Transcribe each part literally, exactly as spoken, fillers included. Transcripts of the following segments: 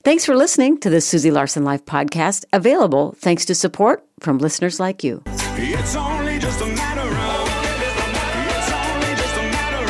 Thanks for listening to the Susie Larson Life podcast, available thanks to support from listeners like you. It's only just a matter of It's only just a matter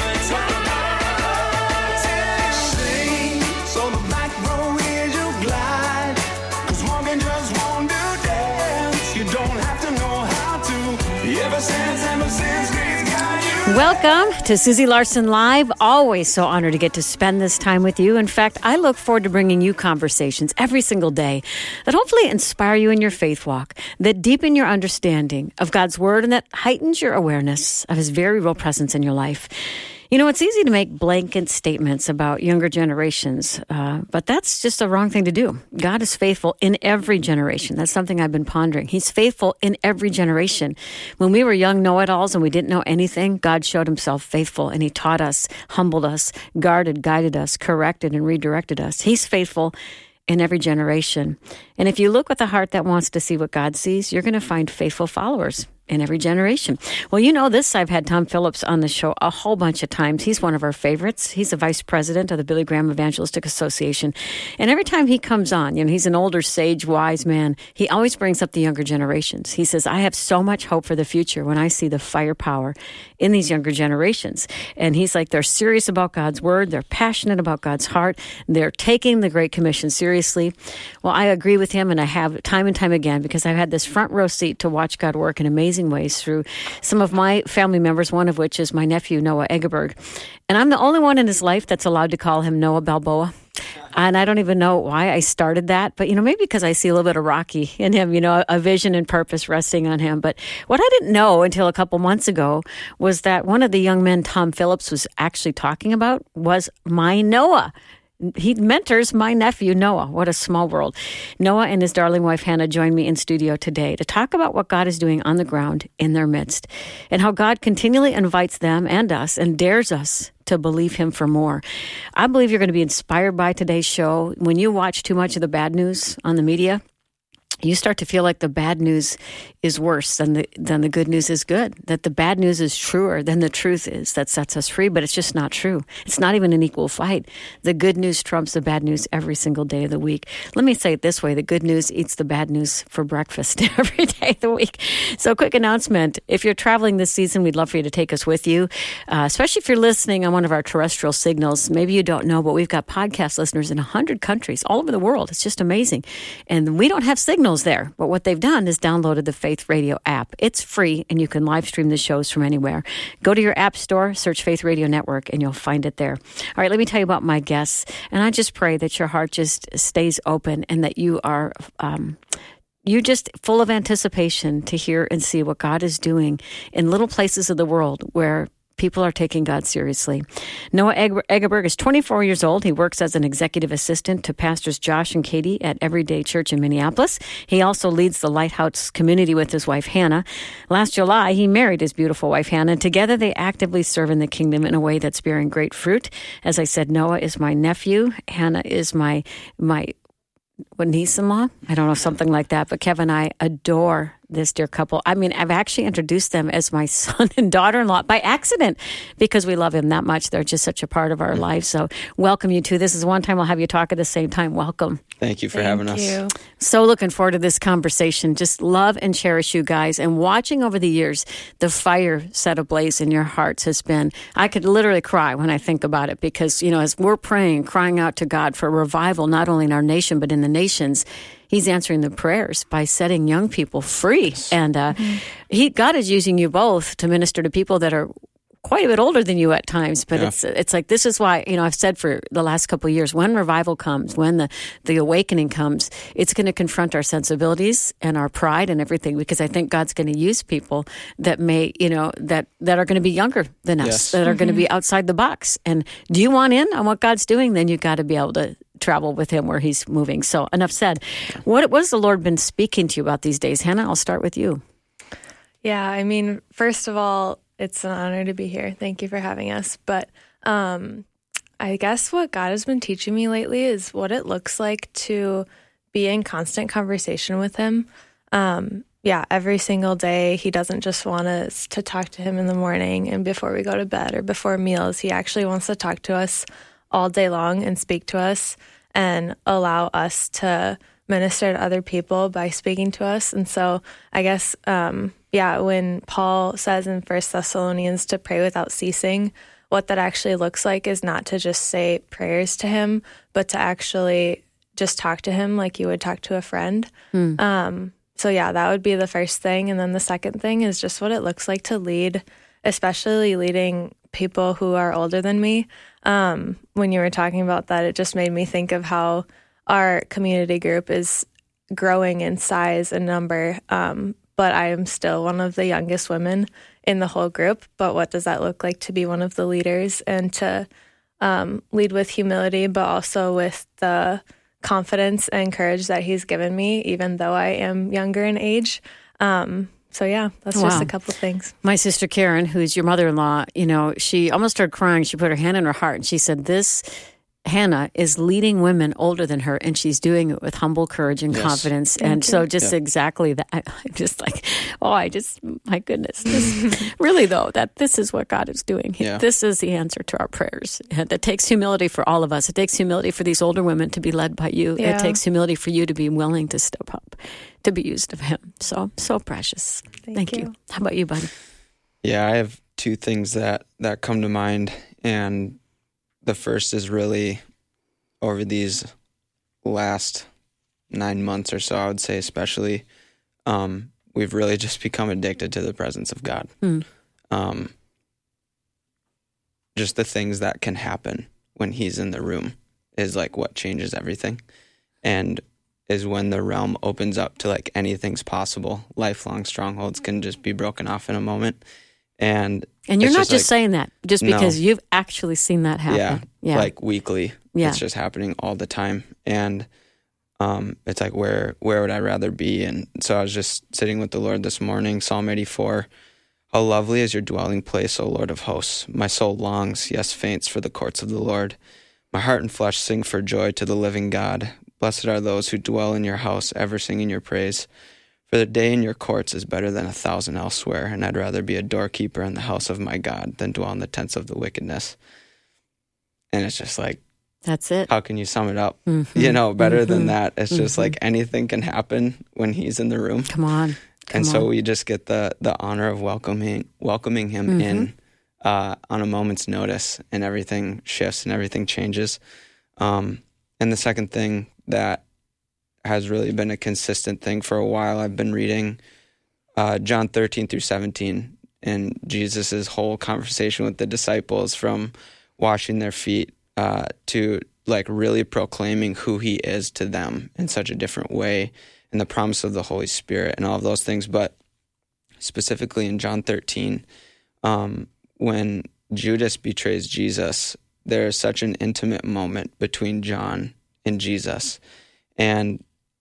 of Sing, so the back row is your glide. 'Cause walking just won't do dance. You don't have to know how to. Ever since, ever since Grace got you. Welcome to Susie Larson Live. Always so honored to get to spend this time with you. In fact, I look forward to bringing you conversations every single day that hopefully inspire you in your faith walk, that deepen your understanding of God's Word, and that heightens your awareness of His very real presence in your life. You know, it's easy to make blanket statements about younger generations, uh, but that's just a wrong thing to do. God is faithful in every generation. That's something I've been pondering. He's faithful in every generation. When we were young know-it-alls and we didn't know anything, God showed Himself faithful, and He taught us, humbled us, guarded, guided us, corrected, and redirected us. He's faithful in every generation. And if you look with a heart that wants to see what God sees, you're going to find faithful followers in every generation. Well, you know this. I've had Tom Phillips on the show a whole bunch of times. He's one of our favorites. He's the vice president of the Billy Graham Evangelistic Association. And every time he comes on, you know, he's an older, sage, wise man. He always brings up the younger generations. He says, I have so much hope for the future when I see the firepower in these younger generations. And he's like, they're serious about God's Word. They're passionate about God's heart. They're taking the Great Commission seriously. Well, I agree with him, and I have time and time again, because I've had this front row seat to watch God work in amazing ways through some of my family members, one of which is my nephew, Noah Egerberg. And I'm the only one in his life that's allowed to call him Noah Balboa. And I don't even know why I started that, but, you know, maybe because I see a little bit of Rocky in him, you know, a vision and purpose resting on him. But what I didn't know until a couple months ago was that one of the young men Tom Phillips was actually talking about was my Noah. He mentors my nephew, Noah. What a small world. Noah and his darling wife, Hannah, joined me in studio today to talk about what God is doing on the ground in their midst, and how God continually invites them and us and dares us to believe Him for more. I believe you're going to be inspired by today's show. When you watch too much of the bad news on the media, you start to feel like the bad news is worse than the than the good news is good, that the bad news is truer than the truth is that sets us free, but it's just not true. It's not even an equal fight. The good news trumps the bad news every single day of the week. Let me say it this way. The good news eats the bad news for breakfast every day of the week. So quick announcement. If you're traveling this season, we'd love for you to take us with you, uh, especially if you're listening on one of our terrestrial signals. Maybe you don't know, but we've got podcast listeners in one hundred countries all over the world. It's just amazing. And we don't have signals there, but what they've done is downloaded the Faith Radio app. It's free, and you can live stream the shows from anywhere. Go to your app store, search Faith Radio Network, and you'll find it there. All right, let me tell you about my guests, and I just pray that your heart just stays open and that you are um, you're just full of anticipation to hear and see what God is doing in little places of the world where people are taking God seriously. Noah Egerberg is twenty-four years old. He works as an executive assistant to pastors Josh and Katie at Everyday Church in Minneapolis. He also leads the Lighthouse community with his wife, Hannah. Last July, he married his beautiful wife, Hannah, and together they actively serve in the kingdom in a way that's bearing great fruit. As I said, Noah is my nephew. Hannah is my my what, niece-in-law? I don't know, something like that. But Kevin and I adore this dear couple. I mean, I've actually introduced them as my son and daughter-in-law by accident because we love him that much. They're just such a part of our life. So welcome you two. This is one time I'll have you talk at the same time. Welcome. Thank you for Thank having you. us. So looking forward to this conversation. Just love and cherish you guys. And watching over the years, the fire set ablaze in your hearts has been, I could literally cry when I think about it because, you know, as we're praying, crying out to God for revival, not only in our nation, but in the nations, He's answering the prayers by setting young people free. And uh, mm-hmm. he, God is using you both to minister to people that are quite a bit older than you at times. But yeah. it's it's like, this is why, you know, I've said for the last couple of years, when revival comes, when the, the awakening comes, it's going to confront our sensibilities and our pride and everything, because I think God's going to use people that may, you know, that, that are going to be younger than us, yes. that are mm-hmm. going to be outside the box. And do you want in on what God's doing? Then you got to be able to travel with Him where He's moving. So enough said. What, what has the Lord been speaking to you about these days? Hannah, I'll start with you. Yeah, I mean, first of all, it's an honor to be here. Thank you for having us. But um, I guess what God has been teaching me lately is what it looks like to be in constant conversation with Him. Um, yeah, every single day, He doesn't just want us to talk to Him in the morning and before we go to bed or before meals. He actually wants to talk to us all day long and speak to us. and allow us to minister to other people by speaking to us. And so I guess, um, yeah, when Paul says in First Thessalonians to pray without ceasing, what that actually looks like is not to just say prayers to him, but to actually just talk to him like you would talk to a friend. Mm. Um, so yeah, that would be the first thing. And then the second thing is just what it looks like to lead, especially leading people who are older than me. Um, when you were talking about that, it just made me think of how our community group is growing in size and number, um, but I am still one of the youngest women in the whole group. But what does that look like to be one of the leaders and to um, lead with humility, but also with the confidence and courage that he's given me, even though I am younger in age. Um, so yeah, that's wow. just a couple of things. My sister Karen, who's your mother-in-law, you know, she almost started crying. She put her hand on her heart and she said, this Hannah is leading women older than her, and she's doing it with humble courage and yes. confidence. Thank and you. So just yeah. exactly that. I'm just like, oh, I just, my goodness. This, really, though, that this is what God is doing. Yeah. This is the answer to our prayers. And it takes humility for all of us. It takes humility for these older women to be led by you. Yeah. It takes humility for you to be willing to step up, to be used of him. So, so precious. Thank, Thank you. you. How about you, buddy? Yeah, I have two things that, that come to mind, and the first is really over these last nine months or so, I would say especially, um, we've really just become addicted to the presence of God. Mm. Um, just the things that can happen when he's in the room is like what changes everything, and is when the realm opens up to like anything's possible. Lifelong strongholds can just be broken off in a moment. And And you're not just, just like, saying that just because no. you've actually seen that happen. Yeah, yeah. like weekly. Yeah. It's just happening all the time. And um, it's like, where where would I rather be? And so I was just sitting with the Lord this morning, Psalm eighty-four. How lovely is your dwelling place, O Lord of hosts. My soul longs, yes, faints for the courts of the Lord. My heart and flesh sing for joy to the living God. Blessed are those who dwell in your house, ever singing your praise. For the day in your courts is better than a thousand elsewhere, and I'd rather be a doorkeeper in the house of my God than dwell in the tents of the wickedness. And it's just like, that's it. How can you sum it up? Mm-hmm. You know, better mm-hmm. than that. It's mm-hmm. just like anything can happen when he's in the room. Come on. Come and on. so we just get the the honor of welcoming welcoming him mm-hmm. in uh, on a moment's notice, and everything shifts and everything changes. Um, and the second thing that has really been a consistent thing for a while, I've been reading uh, John thirteen through seventeen, and Jesus's whole conversation with the disciples, from washing their feet uh, to like really proclaiming who he is to them in such a different way, and the promise of the Holy Spirit and all of those things. But specifically in John thirteen, um, when Judas betrays Jesus, there is such an intimate moment between John and Jesus. And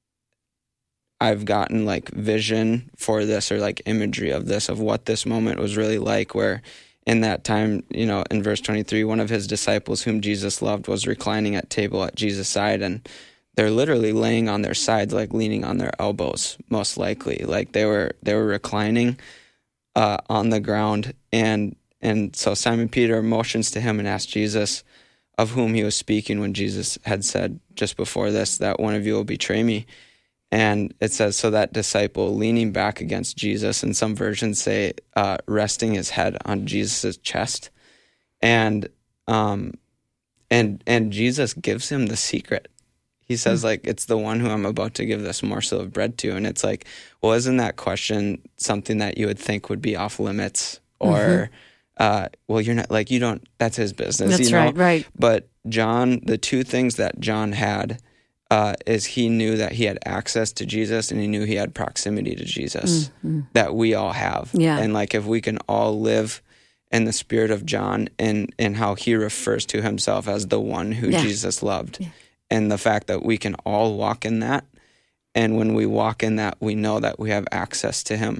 I've gotten like vision for this, or like imagery of this, of what this moment was really like, where in that time, you know, in verse twenty-three, one of his disciples whom Jesus loved was reclining at table at Jesus' side, and they're literally laying on their sides, like leaning on their elbows, most likely. Like they were they were reclining uh, on the ground. And and so Simon Peter motions to him and asks Jesus of whom he was speaking when Jesus had said just before this that one of you will betray me. And it says, so that disciple leaning back against Jesus, and some versions say uh, resting his head on Jesus' chest. And um, and and Jesus gives him the secret. He says, mm-hmm. like, it's the one who I'm about to give this morsel of bread to. And it's like, well, isn't that question something that you would think would be off limits? Or, mm-hmm. uh, well, you're not, like, you don't, that's his business. That's you know? right, right. But John, the two things that John had uh, is he knew that he had access to Jesus, and he knew he had proximity to Jesus mm-hmm. that we all have. Yeah. And like, if we can all live in the spirit of John, and, and how he refers to himself as the one who yeah. Jesus loved. Yeah. And the fact that we can all walk in that. And when we walk in that, we know that we have access to him.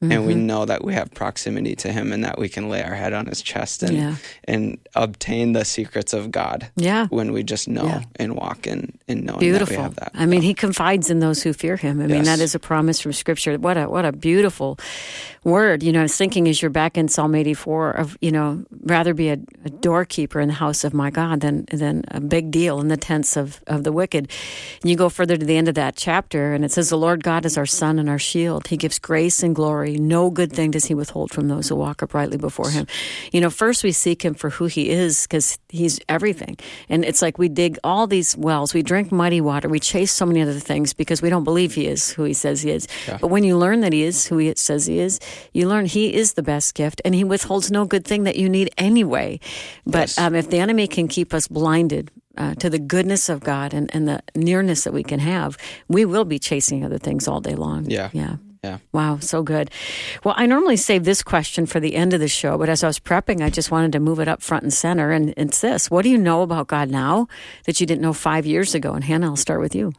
Mm-hmm. And we know that we have proximity to him and that we can lay our head on his chest and yeah. and obtain the secrets of God yeah. when we just know yeah. and walk in, in knowing beautiful. that we have that. I mean, he confides in those who fear him. I mean, yes. that is a promise from Scripture. What a what a beautiful word. You know, I was thinking as you're back in Psalm eighty-four of, you know, rather be a, a doorkeeper in the house of my God than than a big deal in the tents of, of the wicked. And you go further to the end of that chapter, and it says, the Lord God is our sun and our shield. He gives grace and glory. No good thing does he withhold from those who walk uprightly before him. You know, first we seek him for who he is, because he's everything. And it's like we dig all these wells. We drink muddy water. We chase so many other things because we don't believe he is who he says he is. Yeah. But when you learn that he is who he says he is, you learn he is the best gift, and he withholds no good thing that you need anyway. But yes. um, if the enemy can keep us blinded Uh, to the goodness of God and, and the nearness that we can have, we will be chasing other things all day long. Yeah. Yeah. Yeah. Wow, so good. Well, I normally save this question for the end of the show, but as I was prepping, I just wanted to move it up front and center. And it's this: what do you know about God now that you didn't know five years ago? And Hannah, I'll start with you.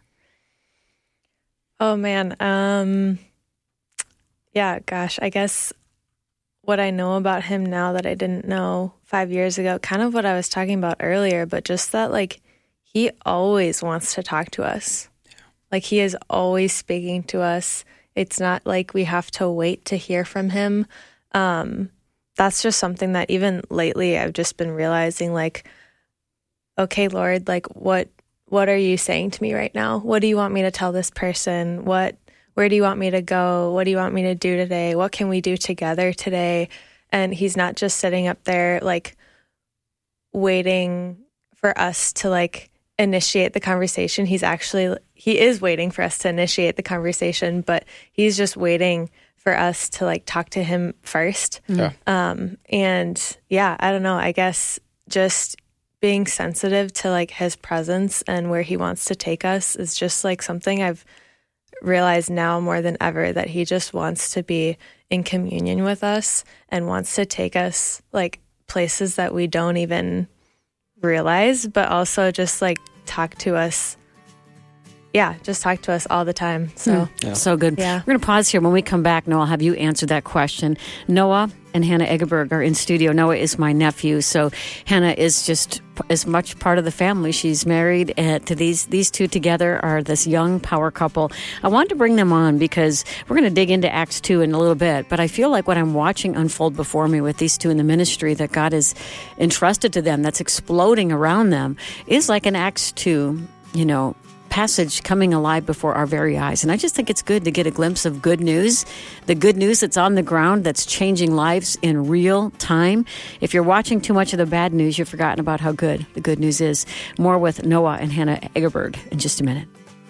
Oh, man. Um, yeah, gosh, I guess what I know about him now that I didn't know five years ago, kind of what I was talking about earlier, but just that, like, he always wants to talk to us. Yeah. Like, he is always speaking to us. It's not like we have to wait to hear from him. Um, that's just something that even lately I've just been realizing, like, okay, Lord, like, what, what are you saying to me right now? What do you want me to tell this person? What, Where do you want me to go? What do you want me to do today? What can we do together today? And he's not just sitting up there, like, waiting for us to, like, initiate the conversation. He's actually, he is waiting for us to initiate the conversation, but he's just waiting for us to, like, talk to him first. Yeah. Um, and yeah, I don't know, I guess just being sensitive to, like, his presence and where he wants to take us is just, like, something I've realize now more than ever, that he just wants to be in communion with us and wants to take us, like, places that we don't even realize, but also just, like, talk to us. Yeah, just talk to us all the time. So, mm, yeah. so good. Yeah. We're going to pause here. When we come back, Noah, I'll have you answer that question. Noah and Hannah Egerberg are in studio. Noah is my nephew, so Hannah is just as much part of the family. She's married uh, to these these two together are this young power couple. I wanted to bring them on because we're going to dig into Acts two in a little bit, but I feel like what I'm watching unfold before me with these two in the ministry that God has entrusted to them, that's exploding around them, is like an Acts two, you know, passage coming alive before our very eyes. And I just think it's good to get a glimpse of good news, the good news that's on the ground, that's changing lives in real time. If you're watching too much of the bad news, you've forgotten about how good the good news is. More with Noah and Hannah Egerberg in just a minute.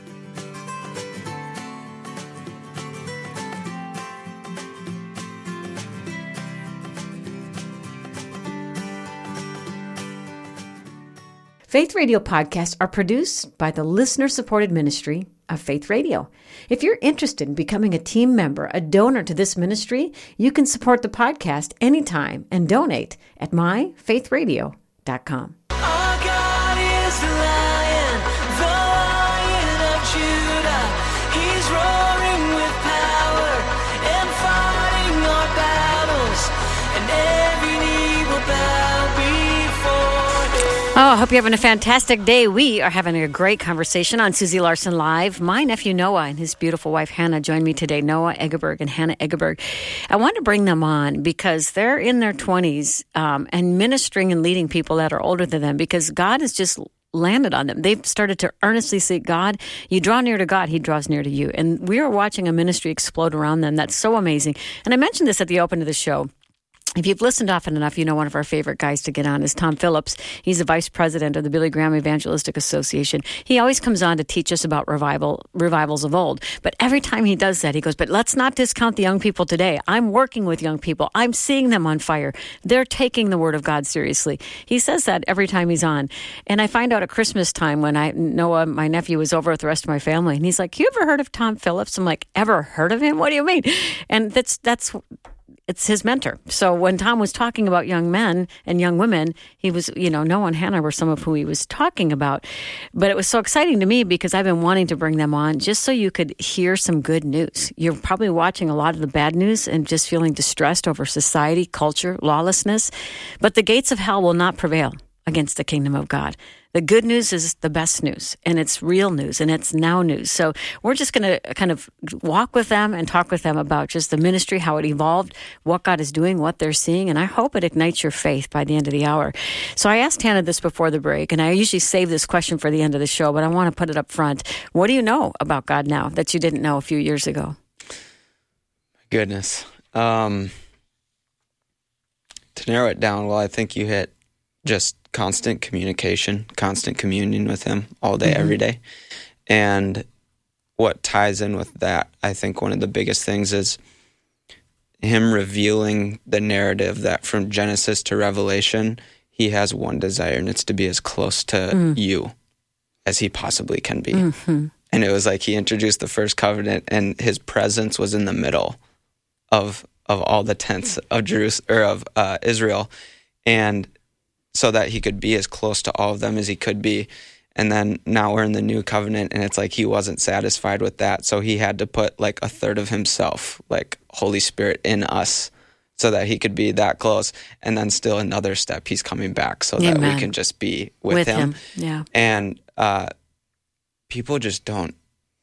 Faith Radio podcasts are produced by the listener-supported ministry of Faith Radio. If you're interested in becoming a team member, a donor to this ministry, you can support the podcast anytime and donate at my faith radio dot com. Our God is the Lion, the Lion of Judah. He's roaring with power and fighting our battles, and every knee will bow before him. Oh, I hope you're having a fantastic day. We are having a great conversation on Susie Larson Live. My nephew Noah and his beautiful wife Hannah joined me today, Noah Egerberg and Hannah Egerberg. I wanted to bring them on because they're in their twenties um, and ministering and leading people that are older than them, because God has just landed on them. They've started to earnestly seek God. You draw near to God, he draws near to you. And we are watching a ministry explode around them. That's so amazing. And I mentioned this at the open of the show. If you've listened often enough, you know one of our favorite guys to get on is Tom Phillips. He's the vice president of the Billy Graham Evangelistic Association. He always comes on to teach us about revival revivals of old. But every time he does that, he goes, but let's not discount the young people today. I'm working with young people. I'm seeing them on fire. They're taking the word of God seriously. He says that every time he's on. And I find out at Christmas time when I Noah, my nephew, was over with the rest of my family, and he's like, you ever heard of Tom Phillips? I'm like, ever heard of him? What do you mean? And that's that's... it's his mentor. So when Tom was talking about young men and young women, he was, you know, Noah and Hannah were some of who he was talking about. But it was so exciting to me because I've been wanting to bring them on just so you could hear some good news. You're probably watching a lot of the bad news and just feeling distressed over society, culture, lawlessness. But the gates of hell will not prevail against the kingdom of God. The good news is the best news, and it's real news, and it's now news. So we're just going to kind of walk with them and talk with them about just the ministry, how it evolved, what God is doing, what they're seeing, and I hope it ignites your faith by the end of the hour. So I asked Hannah this before the break, and I usually save this question for the end of the show, but I want to put it up front. What do you know about God now that you didn't know a few years ago? Goodness. Um, to narrow it down, well, I think you hit just constant communication, constant communion with him all day, mm-hmm. every day. And what ties in with that, I think one of the biggest things is him revealing the narrative that from Genesis to Revelation, he has one desire, and it's to be as close to mm. you as he possibly can be. Mm-hmm. And it was like he introduced the first covenant, and his presence was in the middle of of all the tents of Jerusalem or of uh, Israel, and so that he could be as close to all of them as he could be. And then now we're in the new covenant, and it's like he wasn't satisfied with that, so he had to put like a third of himself, like Holy Spirit, in us so that he could be that close. And then still another step, he's coming back so Amen. That we can just be with, with him. him. Yeah. And uh, people just don't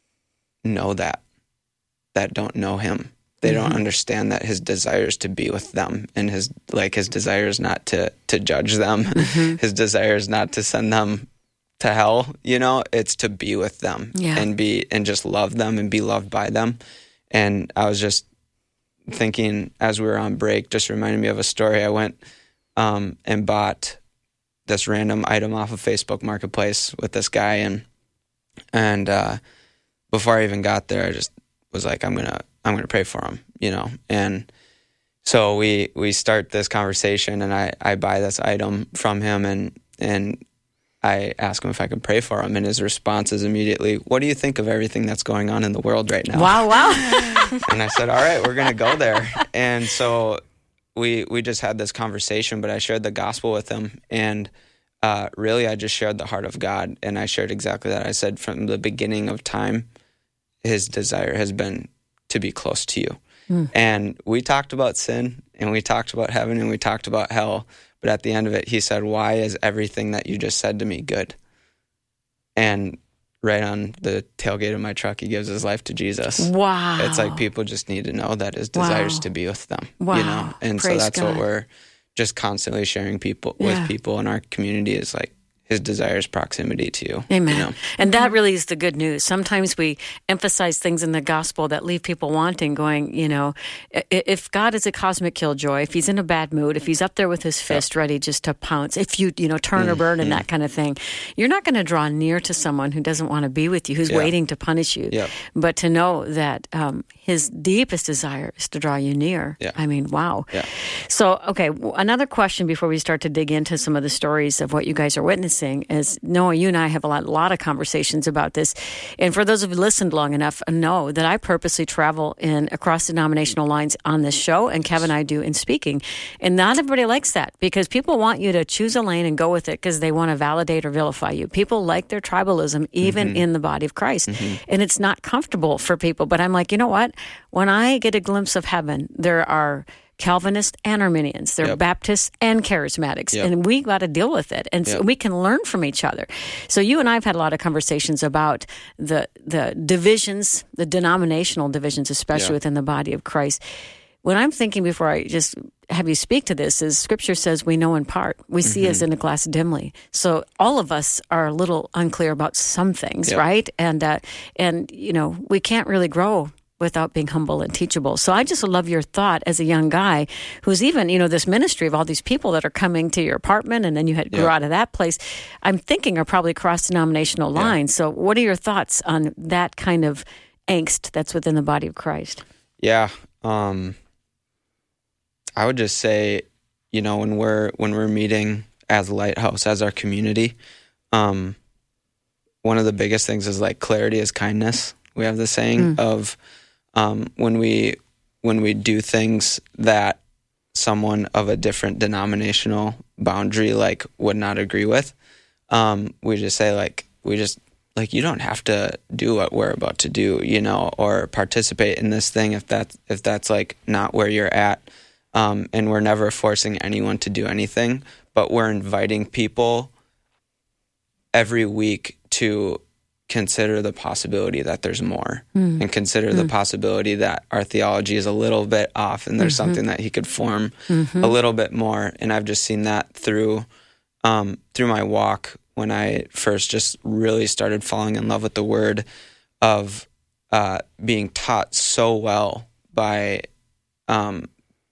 know that, that don't know him. They mm-hmm. don't understand that his desire is to be with them, and his like his desire is not to to judge them. Mm-hmm. His desire is not to send them to hell. You know, it's to be with them yeah. and be and just love them and be loved by them. And I was just thinking as we were on break, just reminded me of a story. I went um, and bought this random item off of Facebook Marketplace with this guy, and and uh, before I even got there, I just was like, I'm gonna. I'm going to pray for him, you know? And so we, we start this conversation, and I, I buy this item from him, and, and I ask him if I can pray for him. And his response is immediately, what do you think of everything that's going on in the world right now? Wow, wow. And I said, all right, we're going to go there. And so we, we just had this conversation, but I shared the gospel with him, and uh, really I just shared the heart of God. And I shared exactly that. I said from the beginning of time, his desire has been to be close to you. Mm. And we talked about sin, and we talked about heaven, and we talked about hell. But at the end of it, he said, why is everything that you just said to me good? And right on the tailgate of my truck, he gives his life to Jesus. Wow. It's like people just need to know that his desire is wow. to be with them. Wow. You know? And Praise so that's God. what we're just constantly sharing people yeah. with people in our community is like, his desire is proximity to you. Amen. You know? And that really is the good news. Sometimes we emphasize things in the gospel that leave people wanting, going, you know, if God is a cosmic killjoy, if he's in a bad mood, if he's up there with his fist yep. ready just to pounce, if you, you know, turn mm-hmm. or burn and that kind of thing, you're not going to draw near to someone who doesn't want to be with you, who's yep. waiting to punish you. Yep. But to know that um, his deepest desire is to draw you near. Yeah. I mean, wow. Yeah. So, okay, another question before we start to dig into some of the stories of what you guys are witnessing is, Noah, you and I have a lot, lot of conversations about this. And for those of you who listened long enough, know that I purposely travel in across denominational lines on this show, and Kevin and I do in speaking. And not everybody likes that, because people want you to choose a lane and go with it because they want to validate or vilify you. People like their tribalism, even mm-hmm. in the body of Christ. Mm-hmm. And it's not comfortable for people. But I'm like, you know what? When I get a glimpse of heaven, there are Calvinists and Arminians. They're yep. Baptists and Charismatics. Yep. And we got to deal with it. And so yep. we can learn from each other. So you and I have had a lot of conversations about the the divisions, the denominational divisions, especially yeah. within the body of Christ. When I'm thinking before I just have you speak to this is Scripture says we know in part. We see mm-hmm. as in a glass dimly. So all of us are a little unclear about some things, yep. right? And, uh, and you know, we can't really grow without being humble and teachable. So I just love your thought as a young guy who's even, you know, this ministry of all these people that are coming to your apartment, and then you had grew yeah. out of that place, I'm thinking are probably cross-denominational lines. Yeah. So what are your thoughts on that kind of angst that's within the body of Christ? Yeah. Um, I would just say, you know, when we're, when we're meeting as Lighthouse, as our community, um, one of the biggest things is like clarity is kindness. We have the saying mm. of, Um, when we when we do things that someone of a different denominational boundary like would not agree with, um, we just say like we just like you don't have to do what we're about to do, you know, or participate in this thing if that's if that's like not where you're at. Um, and we're never forcing anyone to do anything, but we're inviting people every week to consider the possibility that there's more mm. and consider mm. the possibility that our theology is a little bit off and there's mm-hmm. something that he could form mm-hmm. a little bit more. And I've just seen that through um, through my walk when I first just really started falling in love with the word, of uh, being taught so well by um,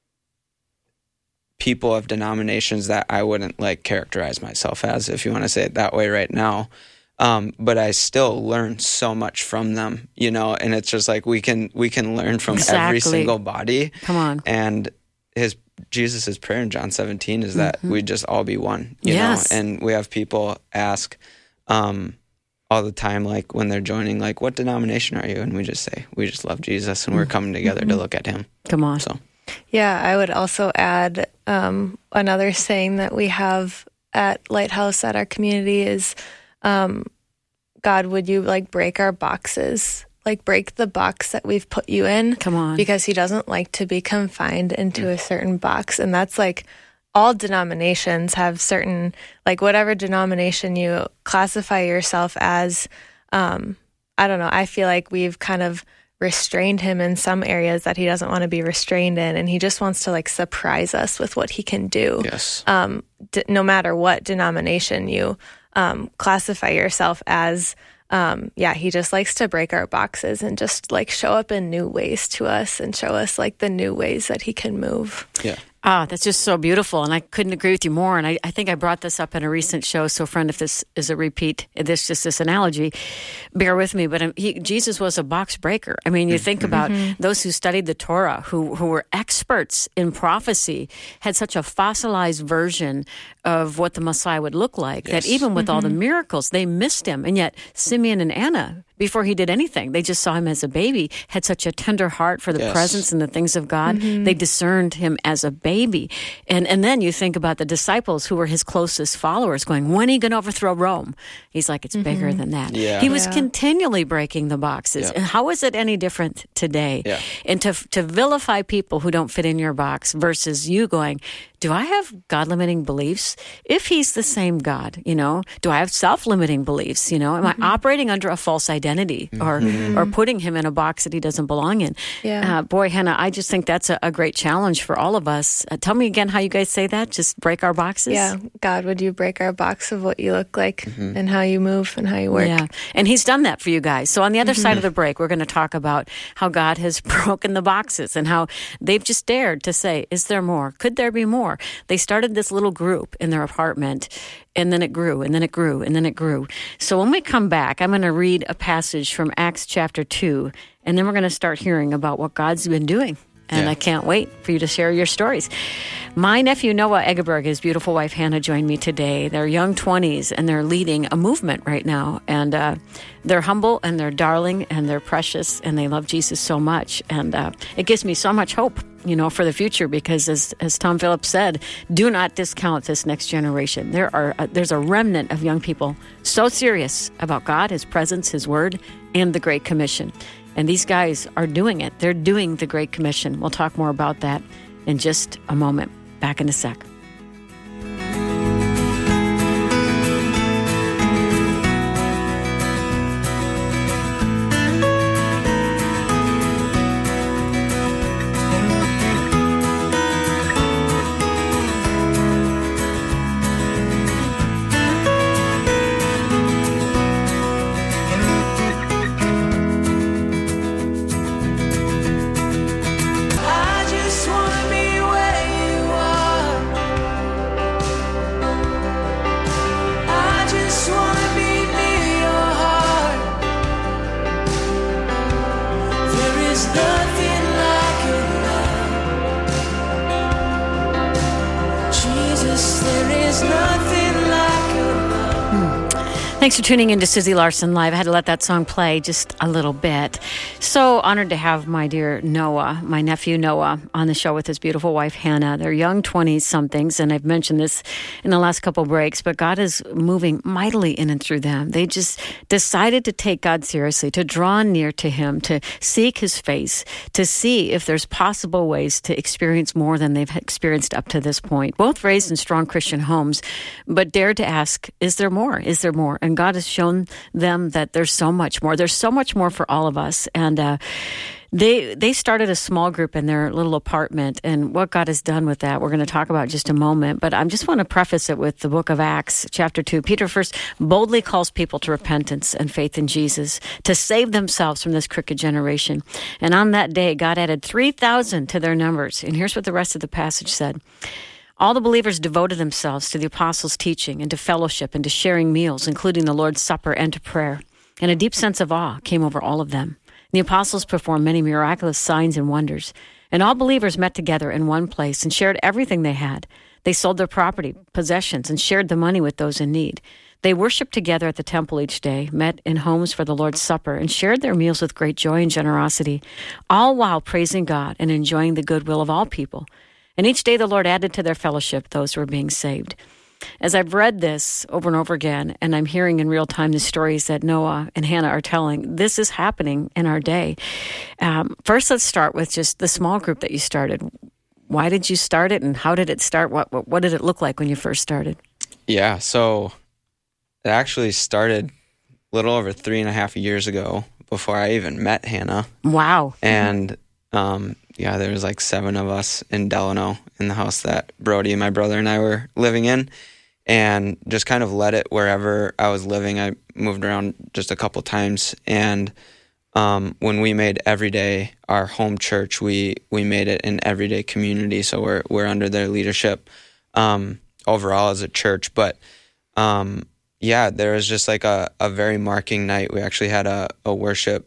people of denominations that I wouldn't like characterize myself as, if you want to say it that way right now. Um, but I still learn so much from them, you know, and it's just like we can we can learn from exactly. every single body. Come on. And his Jesus' prayer in John seventeen is that mm-hmm. we just all be one, you yes. know. And we have people ask um, all the time, like when they're joining, like, what denomination are you? And we just say, we just love Jesus and we're coming together mm-hmm. to look at him. Come on. So, yeah, I would also add um, another saying that we have at Lighthouse at our community is, um, God, would you like break our boxes? Like break the box that we've put you in. Come on. Because he doesn't like to be confined into mm. a certain box. And that's like all denominations have certain, like whatever denomination you classify yourself as, um, I don't know, I feel like we've kind of restrained him in some areas that he doesn't want to be restrained in. And he just wants to like surprise us with what he can do. Yes. Um, d- no matter what denomination you um, classify yourself as. Um, yeah, he just likes to break our boxes and just like show up in new ways to us and show us like the new ways that he can move. Yeah. Ah, that's just so beautiful. And I couldn't agree with you more. And I, I think I brought this up in a recent show. So friend, if this is a repeat, this just this analogy, bear with me. But he, Jesus was a box breaker. I mean, you think about mm-hmm. those who studied the Torah, who, who were experts in prophecy, had such a fossilized version of what the Messiah would look like, yes. that even with mm-hmm. all the miracles, they missed him. And yet Simeon and Anna, before he did anything, they just saw him as a baby, had such a tender heart for the yes. presence and the things of God. Mm-hmm. They discerned him as a baby. And and then you think about the disciples who were his closest followers going, when are you going to overthrow Rome? He's like, it's mm-hmm. bigger than that. Yeah. He was yeah. continually breaking the boxes. Yeah. And how is it any different today? Yeah. And to to vilify people who don't fit in your box versus you going, do I have God-limiting beliefs? If he's the same God, you know, do I have self-limiting beliefs? You know, am mm-hmm. I operating under a false identity or mm-hmm. or putting him in a box that he doesn't belong in? Yeah. Uh, boy, Hannah, I just think that's a, a great challenge for all of us. Uh, tell me again how you guys say that. Just break our boxes. Yeah, God, would you break our box of what you look like mm-hmm. and how you move and how you work? Yeah, and he's done that for you guys. So on the other mm-hmm. side of the break, we're going to talk about how God has broken the boxes and how they've just dared to say, is there more? Could there be more? They started this little group in their apartment, and then it grew, and then it grew, and then it grew. So when we come back, I'm going to read a passage from Acts chapter two, and then we're going to start hearing about what God's been doing. And yeah. I can't wait for you to share your stories. My nephew, Noah Eggeberg, his beautiful wife, Hannah, joined me today. They're young twenties, and they're leading a movement right now. And uh, they're humble, and they're darling, and they're precious, and they love Jesus so much. And uh, it gives me so much hope, you know, for the future, because as as Tom Phillips said, do not discount this next generation. There are uh, there's a remnant of young people so serious about God, his presence, his word, and the Great Commission. And these guys are doing it. They're doing the Great Commission. We'll talk more about that in just a moment. Back in a sec. Thanks for tuning in to Susie Larson Live. I had to let that song play just a little bit. So honored to have my dear Noah, my nephew Noah, on the show with his beautiful wife Hannah. They're young twenty-somethings, and I've mentioned this in the last couple breaks, but God is moving mightily in and through them. They just decided to take God seriously, to draw near to Him, to seek His face, to see if there's possible ways to experience more than they've experienced up to this point. Both raised in strong Christian homes, but dared to ask, is there more? Is there more? And God has shown them that there's so much more. There's so much more for all of us. And uh, they they started a small group in their little apartment. And what God has done with that, we're going to talk about in just a moment. But I just want to preface it with the book of Acts, chapter two. Peter first boldly calls people to repentance and faith in Jesus to save themselves from this crooked generation. And on that day, God added three thousand to their numbers. And here's what the rest of the passage said. All the believers devoted themselves to the apostles' teaching and to fellowship and to sharing meals, including the Lord's Supper and to prayer. And a deep sense of awe came over all of them. The apostles performed many miraculous signs and wonders. And all believers met together in one place and shared everything they had. They sold their property, possessions, and shared the money with those in need. They worshiped together at the temple each day, met in homes for the Lord's Supper, and shared their meals with great joy and generosity, all while praising God and enjoying the goodwill of all people. And each day the Lord added to their fellowship those who were being saved. As I've read this over and over again, and I'm hearing in real time the stories that Noah and Hannah are telling, this is happening in our day. Um, first, let's start with just the small group that you started. Why did you start it, and how did it start? What, what, what did it look like when you first started? Yeah, so it actually started a little over three and a half years ago before I even met Hannah. Wow. And um, yeah, there was like seven of us in Delano in the house that Brody and my brother and I were living in, and just kind of let it wherever I was living. I moved around just a couple times, and um, when we made Everyday our home church, we we made it an everyday community. So we're we're under their leadership um, overall as a church. But um, yeah, there was just like a, a very marking night. We actually had a, a worship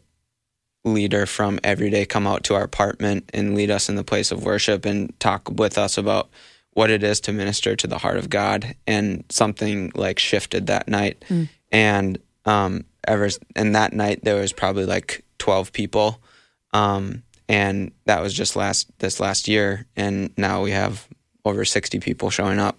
leader from Everyday come out to our apartment and lead us in the place of worship and talk with us about what it is to minister to the heart of God. And something like shifted that night. Mm. And um, ever and that night there was probably like twelve people, um, and that was just last this last year. And now we have over sixty people showing up.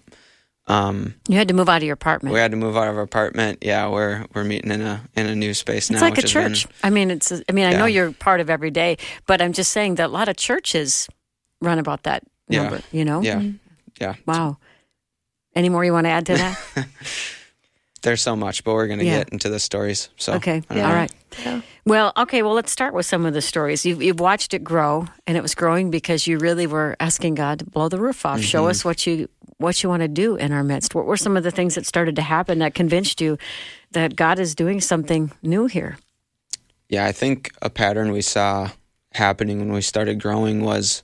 Um, you had to move out of your apartment. We had to move out of our apartment. Yeah, we're we're meeting in a in a new space it's now. It's like a church. Been, I mean, it's. I mean, I yeah. know you're part of Everyday, but I'm just saying that a lot of churches run about that number. Yeah. You know. Yeah. Mm-hmm. Yeah. Wow. Any more you want to add to that? There's so much, but we're going to yeah. get into the stories. So okay. Yeah. All right. Yeah. Well, okay. Well, let's start with some of the stories. You've, you've watched it grow, and it was growing because you really were asking God to blow the roof off. Mm-hmm. Show us what you what you want to do in our midst. What were some of the things that started to happen that convinced you that God is doing something new here? Yeah, I think a pattern we saw happening when we started growing was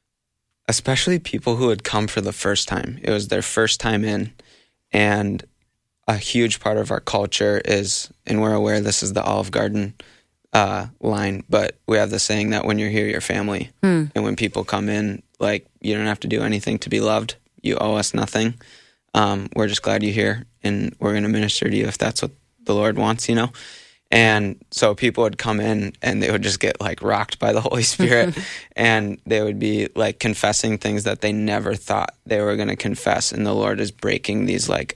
especially people who had come for the first time. It was their first time in, and a huge part of our culture is, and we're aware this is the Olive Garden uh, line, but we have the saying that when you're here, you're family. Hmm. And when people come in, like, you don't have to do anything to be loved. You owe us nothing. Um, we're just glad you're here, and we're going to minister to you if that's what the Lord wants, you know? And so people would come in and they would just get like rocked by the Holy Spirit and they would be like confessing things that they never thought they were going to confess. And the Lord is breaking these like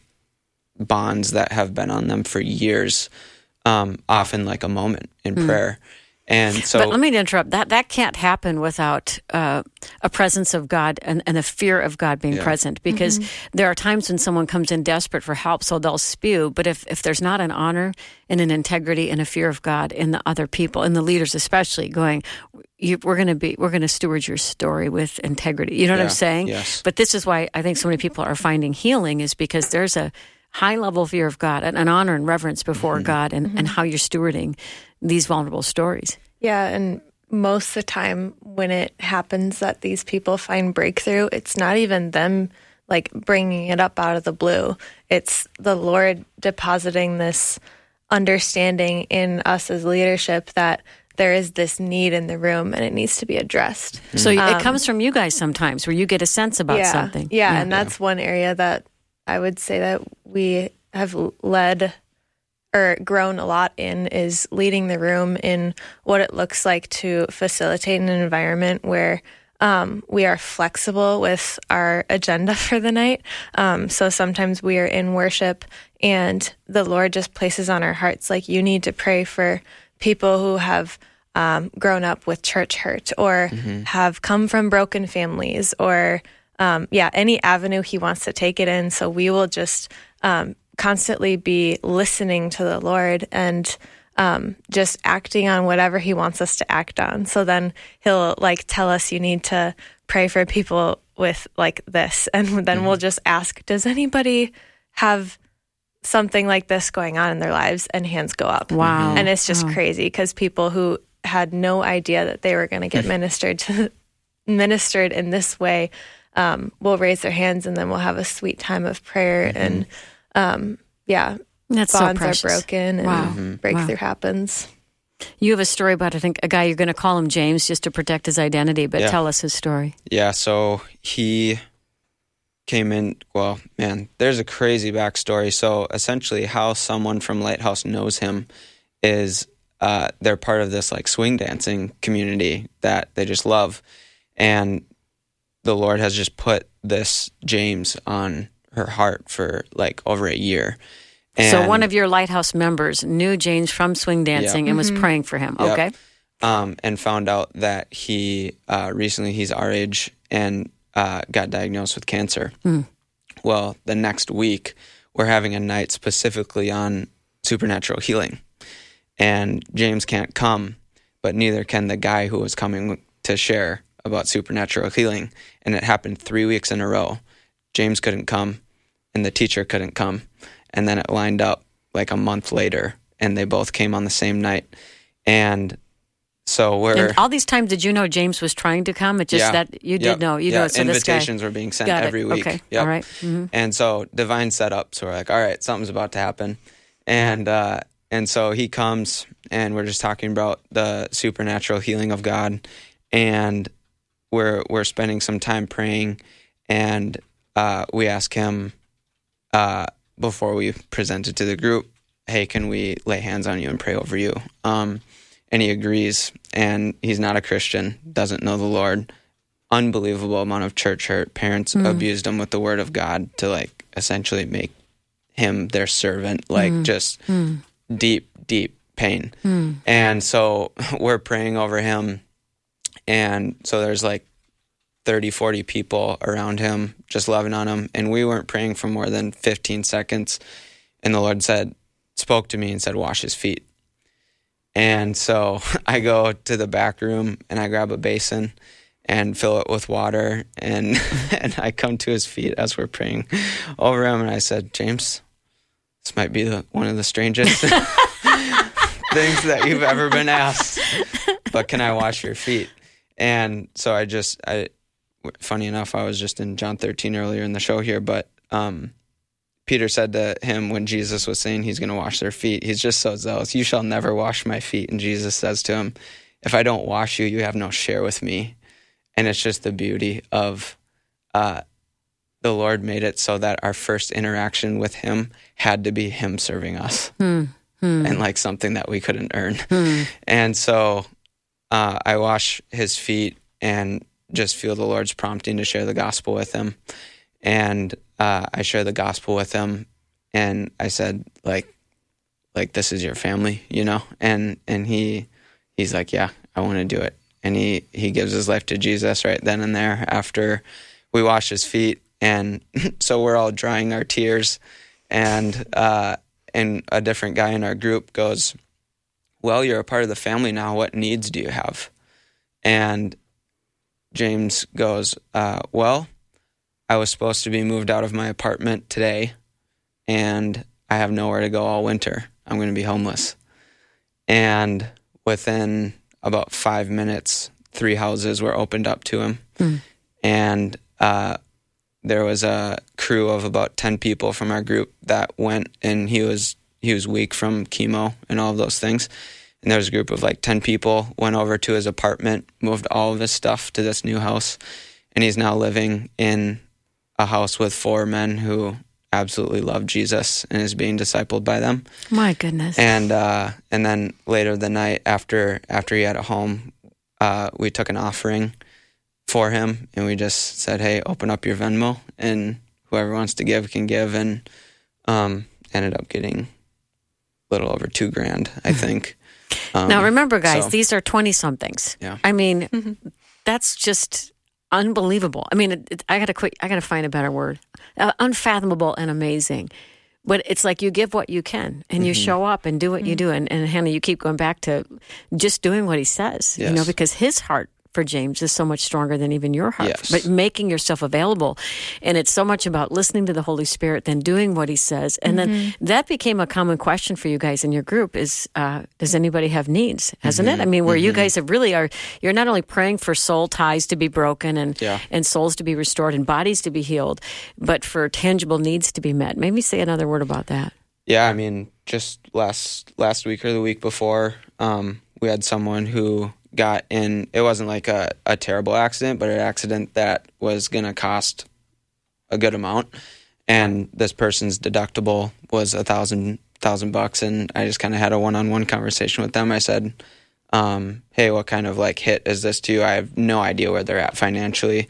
bonds that have been on them for years, um, often like a moment in mm. prayer. And so, but let me interrupt. That that can't happen without uh, a presence of God and, and a fear of God being yeah. present. Because mm-hmm. there are times when someone comes in desperate for help, so they'll spew. But if, if there's not an honor and an integrity and a fear of God in the other people, in the leaders especially, going, you, we're going to be, we're going to steward your story with integrity. You know yeah. what I'm saying? Yes. But this is why I think so many people are finding healing, is because there's a high level fear of God, an, an honor and reverence before mm-hmm. God, and, mm-hmm. and how you're stewarding these vulnerable stories. Yeah, and most of the time when it happens that these people find breakthrough, it's not even them like bringing it up out of the blue. It's the Lord depositing this understanding in us as leadership that there is this need in the room and it needs to be addressed. So um, it comes from you guys sometimes where you get a sense about yeah, something. Yeah, yeah, and that's one area that I would say that we have led or grown a lot in is leading the room in what it looks like to facilitate an environment where um, we are flexible with our agenda for the night. Um, so sometimes we are in worship and the Lord just places on our hearts, like, you need to pray for people who have um, grown up with church hurt or mm-hmm. have come from broken families or, um, yeah, any avenue he wants to take it in. So we will just um, constantly be listening to the Lord and um, just acting on whatever he wants us to act on. So then he'll like tell us, you need to pray for people with like this. And then mm-hmm. we'll just ask, does anybody have something like this going on in their lives? And hands go up. Wow. And it's just wow. crazy because people who had no idea that they were going to get ministered to, ministered in this way um, will raise their hands, and then we'll have a sweet time of prayer mm-hmm. and um, yeah, That's bonds so precious. are broken and wow. Mm-hmm. breakthrough wow. happens. You have a story about, I think, a guy, you're going to call him James just to protect his identity, but yeah. tell us his story. Yeah, so he came in, well, man, there's a crazy backstory. So essentially how someone from Lighthouse knows him is uh, they're part of this like swing dancing community that they just love. And the Lord has just put this James on her heart for like over a year. And so one of your Lighthouse members knew James from swing dancing Yep. and was Mm-hmm. praying for him. Yep. Okay. Um, and found out that he uh, recently, he's our age, and uh, got diagnosed with cancer. Mm. Well, the next week, we're having a night specifically on supernatural healing. And James can't come, but neither can the guy who was coming to share about supernatural healing. And it happened three weeks in a row. James couldn't come, and the teacher couldn't come. And then it lined up like a month later, and they both came on the same night. And so we're... And all these times, did you know James was trying to come? It just Yeah. that you did Yep. know. You yeah. know, so Invitations this guy, were being sent got it. every week. Okay, Yep. all right. Mm-hmm. And so divine set up. So we're like, all right, something's about to happen. And uh, and so he comes, and we're just talking about the supernatural healing of God, and we're we're spending some time praying, and uh, we ask him uh, before we present it to the group, hey, can we lay hands on you and pray over you? Um, and he agrees, and he's not a Christian, doesn't know the Lord. Unbelievable amount of church hurt. Parents mm. abused him with the word of God to like essentially make him their servant, like mm. just mm. deep, deep pain. Mm. And so we're praying over him, and so there's like thirty, forty people around him just loving on him, and we weren't praying for more than fifteen seconds, and the Lord said, spoke to me and said, wash his feet. And so I go to the back room, and I grab a basin and fill it with water, and and I come to his feet as we're praying over him, and I said, James, this might be the, one of the strangest things that you've ever been asked, but can I wash your feet? And so I just, I, funny enough, I was just in John thirteen earlier in the show here, but um, Peter said to him when Jesus was saying he's going to wash their feet, he's just so zealous, you shall never wash my feet. And Jesus says to him, if I don't wash you, you have no share with me. And it's just the beauty of uh, the Lord made it so that our first interaction with him had to be him serving us hmm. Hmm. and like something that we couldn't earn. Hmm. And so uh, I wash his feet and just feel the Lord's prompting to share the gospel with him. And uh, I share the gospel with him, and I said, like, like this is your family, you know? And and he he's like, yeah, I want to do it. And he, he gives his life to Jesus right then and there after we wash his feet. And so we're all drying our tears, and uh, and a different guy in our group goes, well, you're a part of the family now. What needs do you have? And James goes, uh, well, I was supposed to be moved out of my apartment today, and I have nowhere to go all winter. I'm going to be homeless. And within about five minutes, three houses were opened up to him. Mm. And uh, there was a crew of about ten people from our group that went, and he was he was weak from chemo and all of those things. And there was a group of like ten people, went over to his apartment, moved all of his stuff to this new house, and he's now living in a house with four men who absolutely love Jesus and is being discipled by them. My goodness. And uh, and then later the night after after he had a home, uh, we took an offering for him, and we just said, "Hey, open up your Venmo, and whoever wants to give can give." And um, ended up getting a little over two grand, I think. Um, now remember, guys, so, these are twenty-somethings. Yeah. I mean, that's just unbelievable. I mean, it, it, I gotta quit. I gotta find a better word. Uh, unfathomable and amazing. But it's like you give what you can, and you Mm-hmm. show up and do what you do. And, and Hannah, you keep going back to just doing what he says, you know, Yes. because his heart for James is so much stronger than even your heart. Yes. But making yourself available. And it's so much about listening to the Holy Spirit than doing what he says. And then that became a common question for you guys in your group is, uh, does anybody have needs? Hasn't it? I mean, where you guys have really are, you're not only praying for soul ties to be broken and, Yeah. and souls to be restored and bodies to be healed, but for tangible needs to be met. Maybe say another word about that. Yeah, I mean, just last last week or the week before, um, we had someone who got in, it wasn't like a, a terrible accident, but an accident that was going to cost a good amount. And this person's deductible was a thousand, thousand bucks. And I just kind of had a one-on-one conversation with them. I said, um, hey, what kind of like hit is this to you? I have no idea where they're at financially.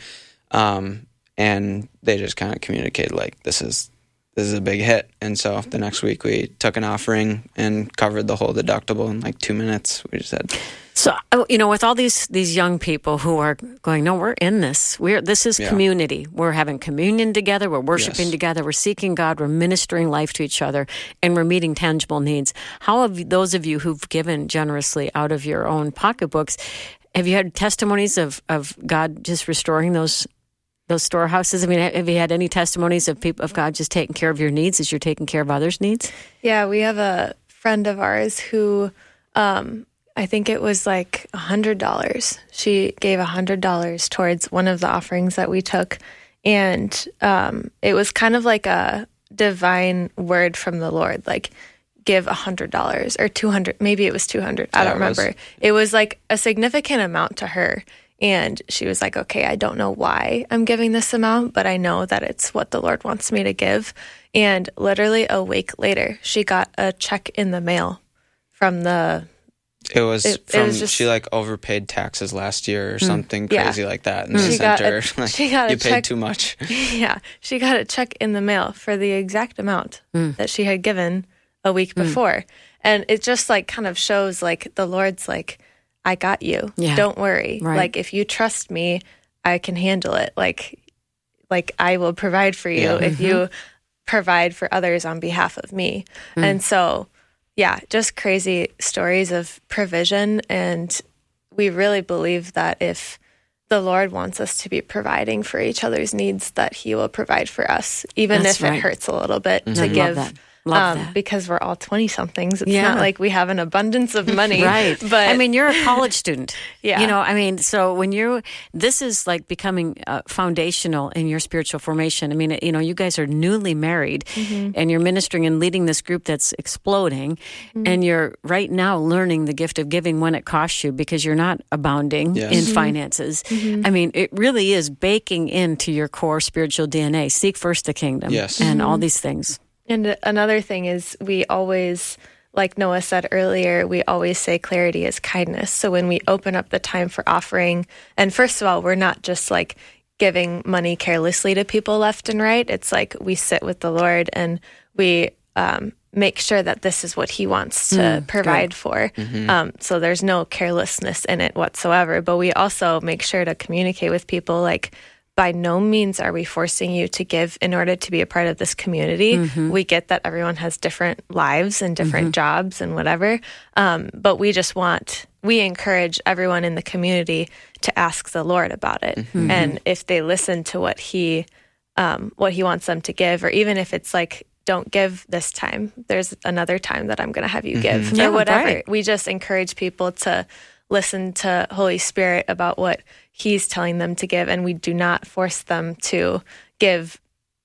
Um, and they just kind of communicated like, this is, this is a big hit. And so the next week we took an offering and covered the whole deductible in like two minutes. We just said, So, uh, you know, with all these these young people who are going, no, we're in this. We're This is Yeah. community. We're having communion together. We're worshiping Yes. together. We're seeking God. We're ministering life to each other. And we're meeting tangible needs. How have those of you who've given generously out of your own pocketbooks, have you had testimonies of, of God just restoring those those storehouses? I mean, have you had any testimonies of people of God just taking care of your needs as you're taking care of others' needs? Yeah, we have a friend of ours who, um, I think it was like a hundred dollars. She gave a hundred dollars towards one of the offerings that we took, and um, it was kind of like a divine word from the Lord, like give a hundred dollars or two hundred. Maybe it was two hundred. I Yeah, don't it was. remember. It was like a significant amount to her. And she was like, okay, I don't know why I'm giving this amount, but I know that it's what the Lord wants me to give. And literally a week later, she got a check in the mail from the, it was It- it from, was just- she like overpaid taxes last year or something Yeah. crazy like that. And they She sent got a- her, like, she got a you paid check- too much. yeah, she got a check in the mail for the exact amount that she had given a week before. And it just like kind of shows like the Lord's like, I got you. Yeah. Don't worry. Right. Like if you trust me, I can handle it. Like, like I will provide for you Yeah. if you provide for others on behalf of me. And so, yeah, just crazy stories of provision. And we really believe that if the Lord wants us to be providing for each other's needs, that He will provide for us, even That's if right. it hurts a little bit I to love give. that. Love um, that. Because we're all twenty-somethings. It's Yeah. not like we have an abundance of money. Right. But I mean, you're a college student. Yeah. You know, I mean, so when you're, this is like becoming uh, foundational in your spiritual formation. I mean, you know, you guys are newly married and you're ministering and leading this group that's exploding. And you're right now learning the gift of giving when it costs you because you're not abounding Yes. in finances. I mean, it really is baking into your core spiritual D N A. Seek first the kingdom Yes. and all these things. And another thing is we always, like Noah said earlier, we always say clarity is kindness. So when we open up the time for offering, and first of all, we're not just like giving money carelessly to people left and right. It's like we sit with the Lord and we um, make sure that this is what He wants to provide for. Um, so there's no carelessness in it whatsoever. But we also make sure to communicate with people like, by no means are we forcing you to give in order to be a part of this community. We get that everyone has different lives and different jobs and whatever. Um, but we just want, we encourage everyone in the community to ask the Lord about it. And if they listen to what he, um, what he wants them to give, or even if it's like, don't give this time, there's another time that I'm going to have you give Yeah, or whatever. right. We just encourage people to listen to Holy Spirit about what He's telling them to give, and we do not force them to give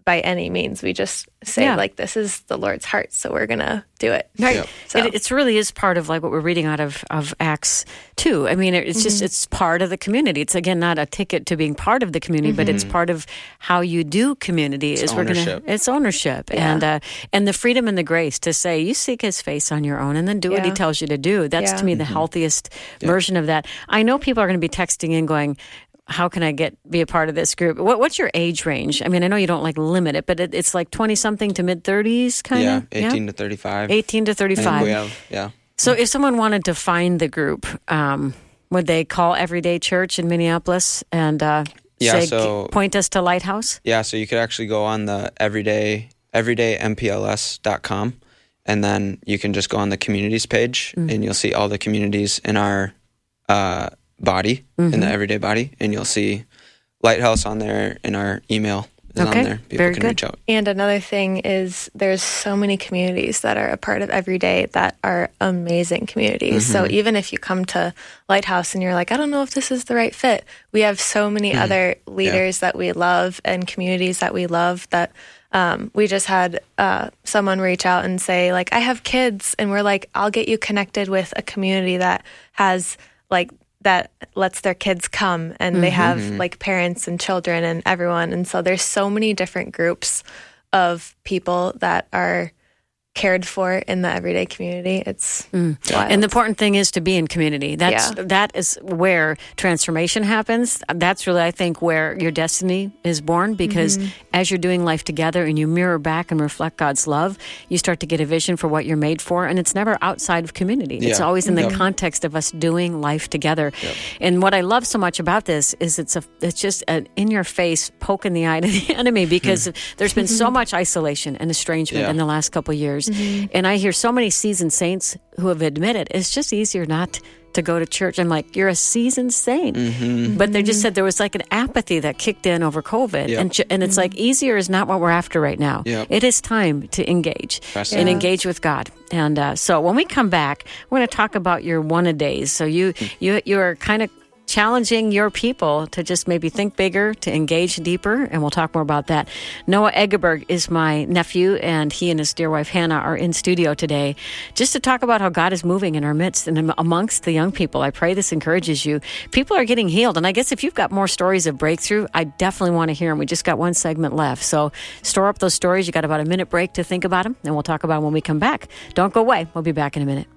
by any means. We just say Yeah. like, this is the Lord's heart, so we're going to do it. Right. Yep. So- It, it's really is part of like what we're reading out of, of Acts two. I mean, it, it's just, it's part of the community. It's again, not a ticket to being part of the community, but it's part of how you do community is we're going to, ownership. it's ownership Yeah. and, uh, and the freedom and the grace to say, you seek his face on your own and then do what he Yeah. tells you to do. That's Yeah. to me the healthiest version of that. I know people are going to be texting in going, how can I get be a part of this group? What, what's your age range? I mean, I know you don't like limit it, but it, it's like twenty something to mid thirties kind Yeah, of. eighteen to thirty-five. eighteen to I think thirty-five. we have, yeah. So if someone wanted to find the group, um, would they call Everyday Church in Minneapolis and uh, Yeah, say, so- point us to Lighthouse? Yeah, so you could actually go on the everyday everyday m p l s dot com, and then you can just go on the communities page, and you'll see all the communities in our uh, body, in the everyday body, and you'll see Lighthouse on there, and our email is Okay, on there. People very can good. reach out. And another thing is there's so many communities that are a part of Everyday that are amazing communities. So even if you come to Lighthouse and you're like, I don't know if this is the right fit, we have so many other leaders that we love and communities that we love that um, we just had uh, someone reach out and say, like, I have kids. And we're like, I'll get you connected with a community that has like that lets their kids come and they have like parents and children and everyone. And so there's so many different groups of people that are cared for in the everyday community. It's wild. And the important thing is to be in community. That's Yeah. that is where transformation happens. That's really, I think, where your destiny is born. Because Mm-hmm. as you're doing life together and you mirror back and reflect God's love, you start to get a vision for what you're made for, and it's never outside of community. It's Yeah. always in the Yep. context of us doing life together. And what I love so much about this is it's a it's just an in your face poke in the eye to the enemy, because there's been so much isolation and estrangement Yeah. in the last couple of years. And I hear so many seasoned saints who have admitted it's just easier not to go to church. I'm like, you're a seasoned saint. But they just said there was like an apathy that kicked in over COVID. Yep. And, ju- and it's like, easier is not what we're after right now. Yep. It is time to engage Press and in. engage with God. And uh, so when we come back, we're going to talk about your one-a-days. So you, you, you're kind of challenging your people to just maybe think bigger, to engage deeper, and we'll talk more about that. Noah Eggeberg is my nephew, and he and his dear wife Hannah are in studio today just to talk about how God is moving in our midst and am- amongst the young people. I pray this encourages you. People are getting healed, and I guess if you've got more stories of breakthrough, I definitely want to hear them. We just got one segment left, so store up those stories. You got about a minute break to think about them, and we'll talk about them when we come back. Don't go away. We'll be back in a minute.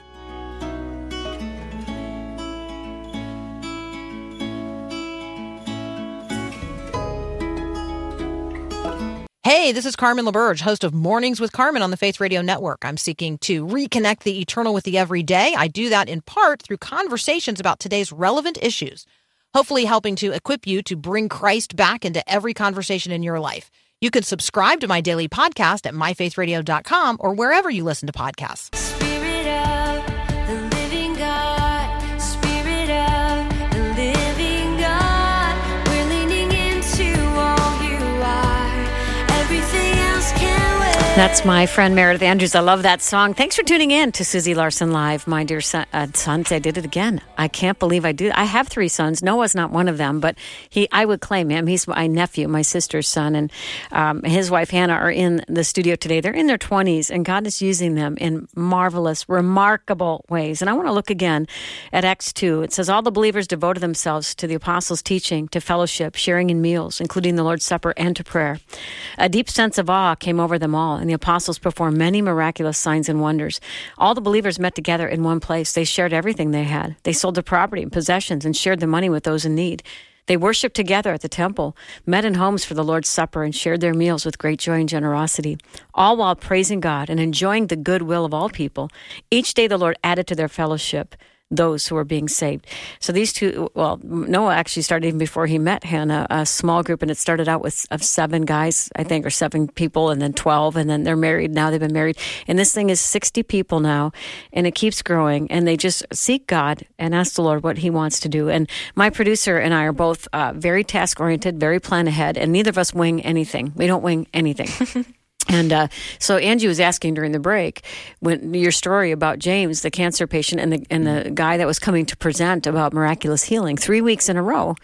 Hey, this is Carmen LaBerge, host of Mornings with Carmen on the Faith Radio Network. I'm seeking to reconnect the eternal with the everyday. I do that in part through conversations about today's relevant issues, hopefully helping to equip you to bring Christ back into every conversation in your life. You can subscribe to my daily podcast at my faith radio dot com or wherever you listen to podcasts. Spirit of the living God, Spirit of the living God, we're leaning into all you are. Everything else can wait. That's my friend Meredith Andrews. I love that song. Thanks for tuning in to Susie Larson Live. My dear son, uh, sons, I did it again. I can't believe I do. I have three sons. Noah's not one of them, but he, I would claim him. He's my nephew, my sister's son, and um, his wife Hannah are in the studio today. They're in their twenties, and God is using them in marvelous, remarkable ways. And I want to look again at Acts two. It says, all the believers devoted themselves to the apostles' teaching, to fellowship, sharing in meals, including the Lord's Supper, and to prayer. A deep sense of awe came over them all, and the apostles performed many miraculous signs and wonders. All the believers met together in one place. They shared everything they had. They sold their property and possessions and shared the money with those in need. They worshiped together at the temple, met in homes for the Lord's Supper, and shared their meals with great joy and generosity, all while praising God and enjoying the goodwill of all people. Each day the Lord added to their fellowship those who are being saved. So these two, well, Noah actually started even before he met Hannah, a small group, and it started out with of seven guys, I think, or seven people, and then twelve, and then they're married. Now they've been married. And this thing is sixty people now, and it keeps growing, and they just seek God and ask the Lord what he wants to do. And my producer and I are both uh, very task-oriented, very plan ahead, and neither of us wing anything. We don't wing anything. And uh, so Angie was asking during the break when your story about James, the cancer patient, and the and the guy that was coming to present about miraculous healing three weeks in a row.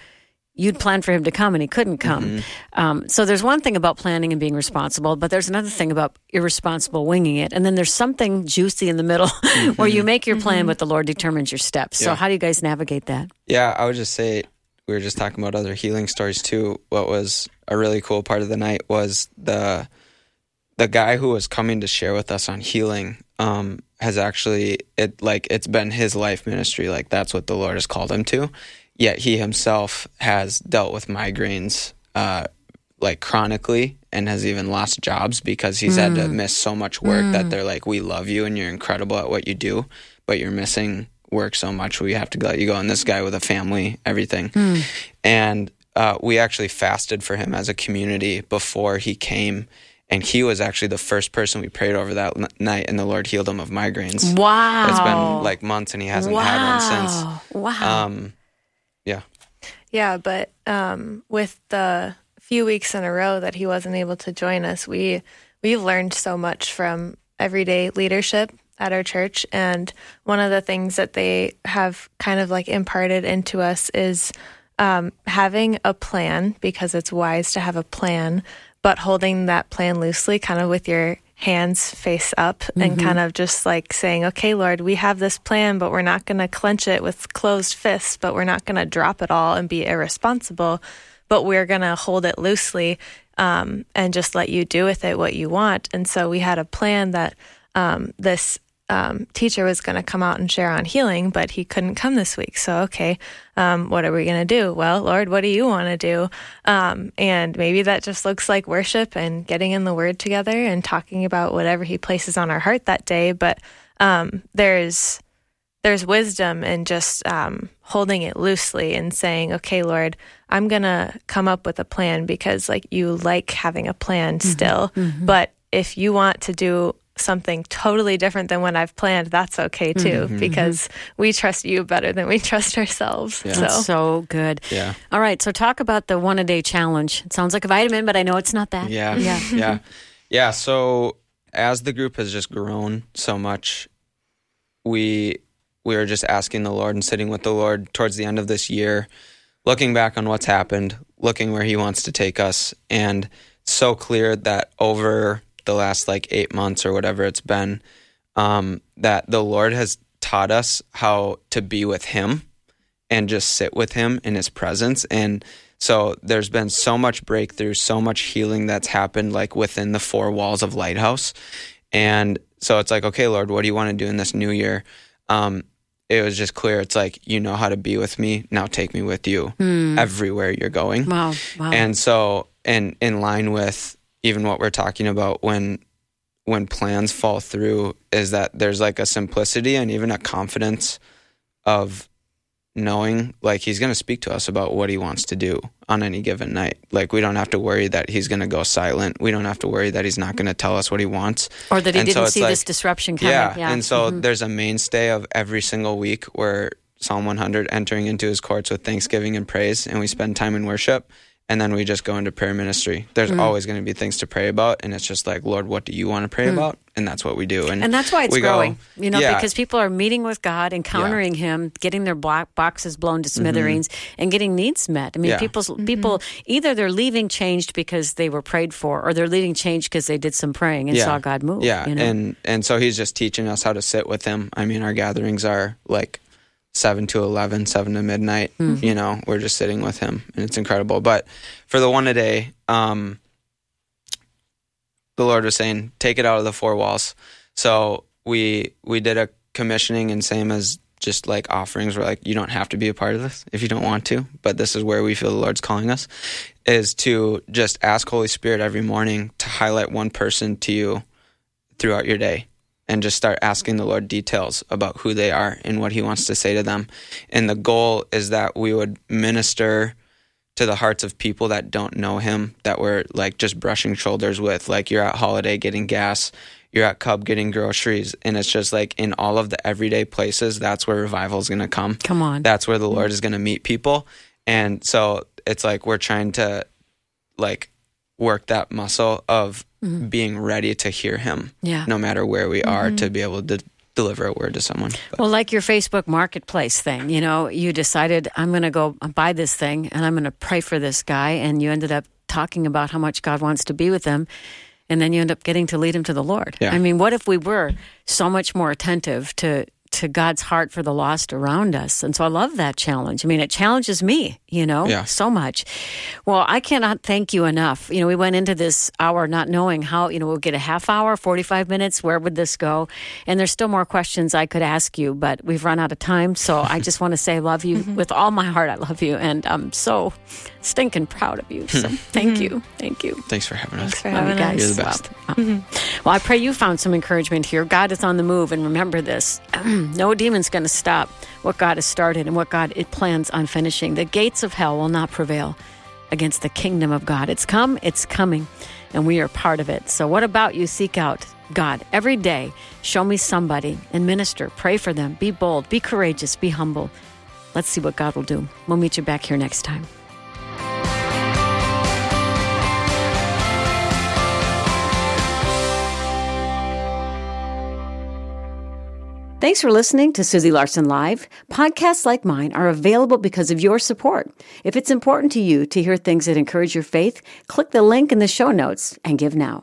you'd planned for him to come and he couldn't come. Mm-hmm. Um, so there's one thing about planning and being responsible, but there's another thing about irresponsible winging it. And then there's something juicy in the middle Mm-hmm. where you make your plan, but the Lord determines your steps. So Yeah. how do you guys navigate that? Yeah, I would just say, we were just talking about other healing stories too. What was a really cool part of the night was the the guy who was coming to share with us on healing um, has actually, it like it's been his life ministry. Like that's what the Lord has called him to. Yet he himself has dealt with migraines uh, like chronically and has even lost jobs because he's had to miss so much work that they're like, we love you and you're incredible at what you do, but you're missing work so much we have to let you go. And this guy with a family, everything. And uh, we actually fasted for him as a community before he came. And he was actually the first person we prayed over that n- night, and the Lord healed him of migraines. Wow. It's been like months and he hasn't wow. had one since. Wow. Um, yeah. Yeah, but um, with the few weeks in a row that he wasn't able to join us, we we've learned so much from everyday leadership at our church. And one of the things that they have kind of like imparted into us is um, having a plan, because it's wise to have a plan, but holding that plan loosely, kind of with your hands face up and kind of just like saying, okay, Lord, we have this plan, but we're not going to clench it with closed fists, but we're not going to drop it all and be irresponsible, but we're going to hold it loosely um, and just let you do with it what you want. And so we had a plan that um, this um, teacher was going to come out and share on healing, but he couldn't come this week. So, okay, um, what are we going to do? Well, Lord, what do you want to do? Um, and maybe that just looks like worship and getting in the Word together and talking about whatever he places on our heart that day. But um, there's there's wisdom in just um, holding it loosely and saying, okay, Lord, I'm going to come up with a plan because like you like having a plan still. But if you want to do something totally different than what I've planned, that's okay too, because we trust you better than we trust ourselves. Yeah. So That's so good. Yeah. All right. So talk about the one a day challenge. It sounds like a vitamin, but I know it's not that. Yeah. Yeah. Yeah. Yeah. So as the group has just grown so much, we we were just asking the Lord and sitting with the Lord towards the end of this year, looking back on what's happened, looking where he wants to take us. And it's so clear that over the last like eight months or whatever it's been, um, that the Lord has taught us how to be with him and just sit with him in his presence. And so there's been so much breakthrough, so much healing that's happened like within the four walls of Lighthouse. And so it's like, okay, Lord, what do you want to do in this new year? Um, it was just clear. It's like, you know how to be with me. Now take me with you everywhere you're going. Wow. Wow. And so, and in line with even what we're talking about when when plans fall through, is that there's like a simplicity and even a confidence of knowing like he's going to speak to us about what he wants to do on any given night. Like we don't have to worry that he's going to go silent. We don't have to worry that he's not going to tell us what he wants. or that he And so didn't it's see like- this disruption coming. Yeah. Yeah. And so there's a mainstay of every single week where Psalm one hundred, entering into his courts with thanksgiving and praise, and we spend time in worship. And then we just go into prayer ministry. There's always going to be things to pray about. And it's just like, Lord, what do you want to pray about? And that's what we do. And, And that's why it's we go- growing, you know, yeah, because people are meeting with God, encountering Him, getting their black boxes blown to smithereens, and getting needs met. I mean, Yeah. people's people either they're leaving changed because they were prayed for, or they're leaving changed because they did some praying and yeah, saw God move. Yeah. you know? And, and so he's just teaching us how to sit with him. I mean, our gatherings are like seven to eleven, seven to midnight. You know, we're just sitting with him, and it's incredible. But for the one a day, um, the Lord was saying, take it out of the four walls. So we we did a commissioning, and same as just like offerings, we're like, you don't have to be a part of this if you don't want to, but this is where we feel the Lord's calling us, is to just ask Holy Spirit every morning to highlight one person to you throughout your day, and just start asking the Lord details about who they are and what he wants to say to them. And the goal is that we would minister to the hearts of people that don't know him, that we're like just brushing shoulders with. Like you're at Holiday getting gas, you're at Cub getting groceries, and it's just like in all of the everyday places, that's where revival is going to come. Come on. That's where the Lord is going to meet people. And so it's like we're trying to like work that muscle of being ready to hear him, Yeah. no matter where we are, to be able to deliver a word to someone. But, Well, like your Facebook Marketplace thing, you know, you decided I'm going to go buy this thing and I'm going to pray for this guy. And you ended up talking about how much God wants to be with him. And then you end up getting to lead him to the Lord. Yeah. I mean, what if we were so much more attentive to to God's heart for the lost around us? And so I love that challenge. I mean, it challenges me, you know, Yeah. so much. Well, I cannot thank you enough. You know, we went into this hour not knowing how, you know, we'll get a half hour, forty-five minutes, where would this go? And there's still more questions I could ask you, but we've run out of time. So I just want to say I love you with all my heart. I love you. And I'm so stinking proud of you. So thank you. Thank you. thanks for having us. Thanks for Love you having guys. us. You're the best. Wow. Well, I pray you found some encouragement here. God is on the move, and remember this. No demon's going to stop what God has started and what God it plans on finishing. The gates of hell will not prevail against the kingdom of God. It's come, it's coming, and we are part of it. So what about you? Seek out God every day. Show me somebody and minister. Pray for them. Be bold. Be courageous. Be humble. Let's see what God will do. We'll meet you back here next time. Thanks for listening to Susie Larson Live. Podcasts like mine are available because of your support. If it's important to you to hear things that encourage your faith, click the link in the show notes and give now.